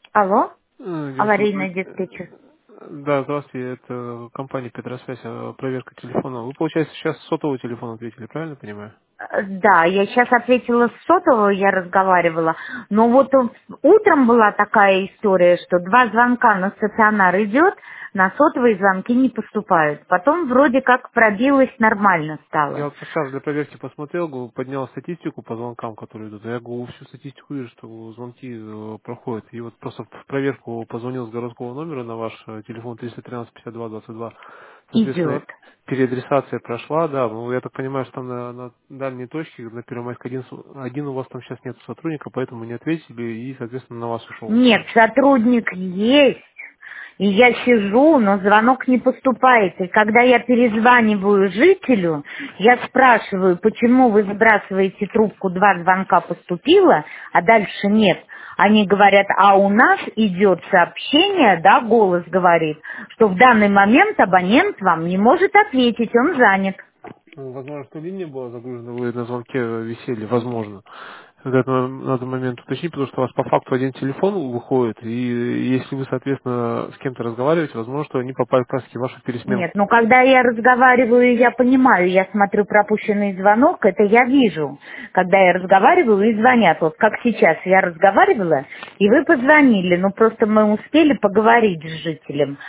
Алло, аварийный Здравствуйте. диспетчер. Да, здравствуйте, это компания Петросвязь, проверка телефона. Вы, получается, сейчас с сотового телефона ответили, правильно понимаю? Да, я сейчас ответила с сотового, я разговаривала. Но вот утром была такая история, что два звонка на стационар идет, на сотовые звонки не поступают. Потом вроде как пробилось, нормально Я стало. вот сейчас для проверки посмотрел, поднял статистику по звонкам, которые идут. Я всю статистику вижу, что звонки проходят. И вот просто в проверку позвонил с городского номера на ваш телефон 313 52 22. Соответственно, Идет. переадресация прошла, да. Ну, я так понимаю, что там на дальней точке, на Первомайск один у вас там сейчас нет сотрудника, поэтому не ответили, и, соответственно, на вас ушел Нет, звонок. сотрудник есть. И я сижу, но звонок не поступает. И когда я перезваниваю жителю, я спрашиваю, почему вы сбрасываете трубку, два звонка поступило, а дальше нет. Они говорят, а у нас идет сообщение, да, голос говорит, что в данный момент абонент вам не может ответить, он занят. Ну, возможно, что линия была загружена, вы на звонке висели, возможно. Это надо момент уточнить, потому что у вас по факту один телефон выходит, и если вы, соответственно, с кем-то разговариваете, возможно, что они попали как раз в вашу пересменку. Нет, ну когда я разговариваю, я понимаю, я смотрю пропущенный звонок, это я вижу. Когда я разговариваю и звонят, вот как сейчас я разговаривала, и вы позвонили, ну просто мы успели поговорить с жителем.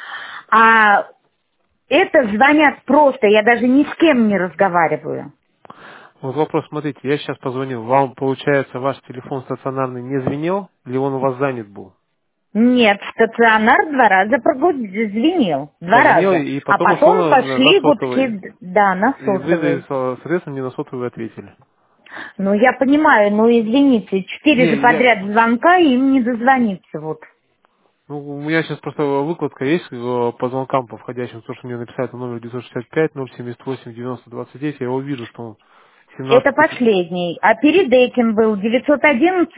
А это звонят просто, я даже ни с кем не разговариваю. Вот вопрос, смотрите, я сейчас позвонил, вам, получается, ваш телефон стационарный не звенел, или он у вас занят был? Нет, стационар два раза звенел, два Позвонил, раза. и А потом ушел потом на пошли сотовый, гудки, да, на и вы, сотовый. соответственно, мне на сотовый ответили. Ну, я понимаю, ну, извините, четыре Не, же подряд звонка, и им не дозвониться, вот. ну, у меня сейчас просто выкладка есть по звонкам по входящим, то, что мне написали на номер 965 078 90 29, я его вижу, что он Это 17 последний. А перед этим был 911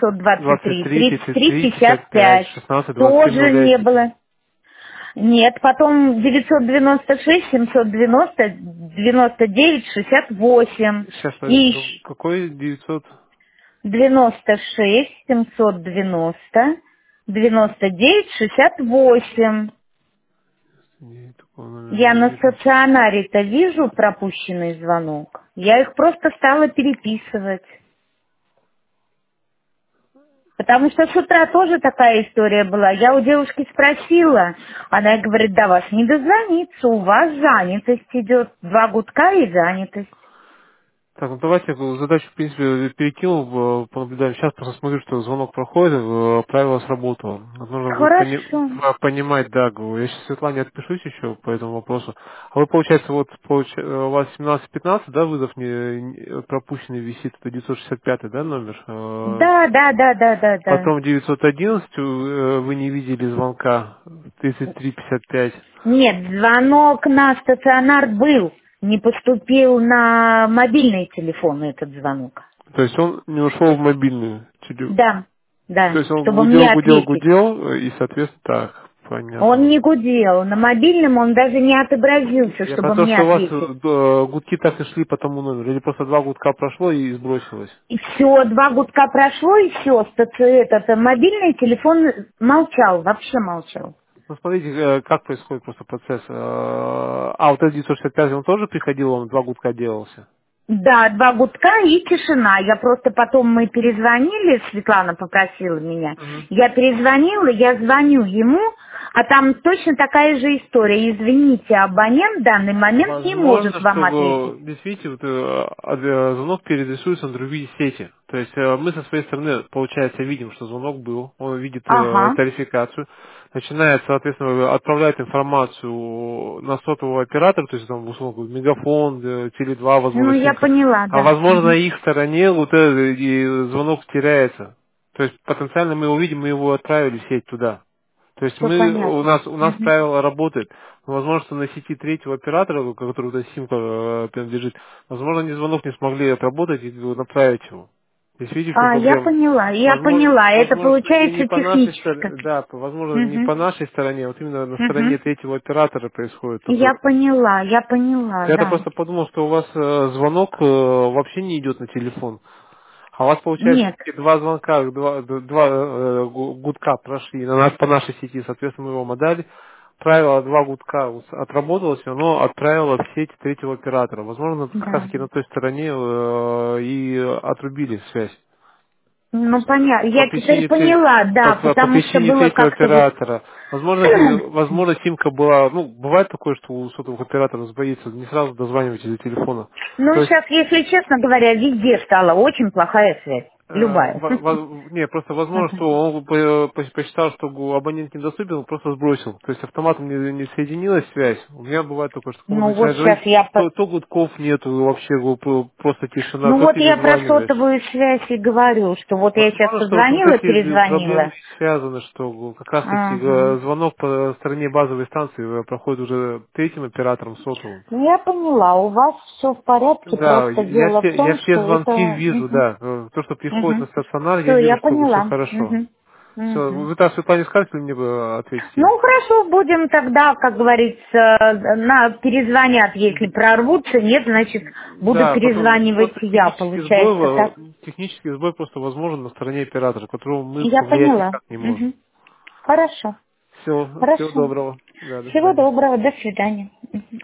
823 23 33 33 55 55. 16 27 Тоже не 01. было. Нет, потом 996 790 99 68. Сейчас, И подождите, еще какой 900? 96 790 99 68. Нет, такого номера Я не на видно. стационаре-то вижу пропущенный звонок. Я их просто стала переписывать. Потому что с утра тоже такая история была. Я у девушки спросила, она говорит, до вас не дозвониться, у вас занятость идет. Два гудка и занятость. Так, ну давайте задачу, в принципе, перекинул, понаблюдаем. Сейчас просто смотрю, что звонок проходит, правило сработало. Вот нужно будет Хорошо. понимать, да, говорю. Я сейчас Светлане отпишусь еще по этому вопросу. А вы, получается, вот у вас 17-15, да, вызов пропущенный висит, это 965, да, номер? Да, да, да, да, да, да. Потом 911, вы не видели звонка, 3355. Нет, звонок на стационар был. Не поступил на мобильный телефон этот звонок. То есть он не ушел в мобильную. Да, То да, есть он чтобы гудел, мне гудел, ответить. гудел, и, соответственно, так, Он понятно. не гудел. На мобильном он даже не отобразился, Я про чтобы то, мне что у вас ответить. гудки так и шли по тому номеру, или просто два гудка прошло и сбросилось. И все, два гудка прошло, и все. Этот мобильный телефон молчал, вообще молчал. Ну, смотрите, как происходит просто процесс. Вот этот 965, он тоже приходил, он два гудка делался. Да, два гудка и тишина. Я просто потом мы перезвонили, Светлана попросила меня. Мгм. Я перезвонила, я звоню ему, а там точно такая же история. Извините, абонент в данный момент не может Возможно, вам что ответить. здесь, видите, вот, звонок переадресуется на другие сети. То есть мы со своей стороны, получается, видим, что звонок был, он видит Ага. тарификацию, начинает, соответственно, отправлять информацию на сотового оператора, то есть там, условно, говоря, Мегафон, Теле2, Ну, возможно, я Симка, поняла, а да. возможно, на Мгм. их стороне вот и звонок теряется. То есть потенциально мы его видим, мы его отправили в сеть туда. То есть Все понятно. у нас Мгм. правило работает. Но, возможно, что на сети третьего оператора, который эта симка принадлежит, возможно, они звонок не смогли отработать и направить его. Здесь видите, в чем А, я проблема? поняла, я Возможно, поняла. Это возможно, что не получается по нашей техническое. стороне, да, возможно, не Мгм. по нашей стороне, а вот именно на стороне Мгм. третьего оператора происходит такой. Я поняла, Я-то да. просто подумал, что у вас звонок вообще не идет на телефон. А у вас, получается, Нет. такие два звонка, гудка прошли на нас, по нашей сети, соответственно, мы его отдали. Правило, два гудка отработалось, и оно отправило в сеть третьего оператора. Возможно, как раз Да. таки на той стороне и отрубили связь. То Ну, есть понятно. по Я теперь причине, поняла, да, по потому что причине было третьего как-то вот... оператора. Возможно, возможно, симка была, ну, бывает такое, что у сотовых операторов сбоится, не сразу дозваниваетесь до телефона. Ну, То есть сейчас, если честно говоря, везде стала очень плохая связь. Любая. Не, просто возможно, Ага. что он посчитал, что абонент недоступен, он просто сбросил. То есть автоматом не соединилась связь. У меня бывает такое, что когда Ну, вот начинает звонить, сейчас я... то гудков нету, вообще просто тишина, Ну, то вот я про перезваниваешь. сотовую связь и говорю, что вот я сейчас Возможно, что вот позвонила, эти проблемы перезвонила. связаны, что как раз таки Ага. звонок по стороне базовой станции проходит уже третьим оператором сотовым. Ну, я поняла, у вас все в порядке, Да, просто дело в я том, все что звонки это... вижу, да. То, что приходит на стационар, я Все, я вижу, что все поняла. хорошо. Мгм. Все, Мгм. вы там Светлане скажете, или мне бы ответите? Ну, хорошо, будем тогда, как говорится, перезвонят, если прорвутся, нет, значит, буду Да, потом перезванивать просто я, получается, так? технический сбой просто возможен на стороне оператора, которого мы Я повлиять поняла. никак не можем. Мгм. Хорошо, Все, всего хорошо. доброго. Да, до Всего свидания. доброго, до свидания.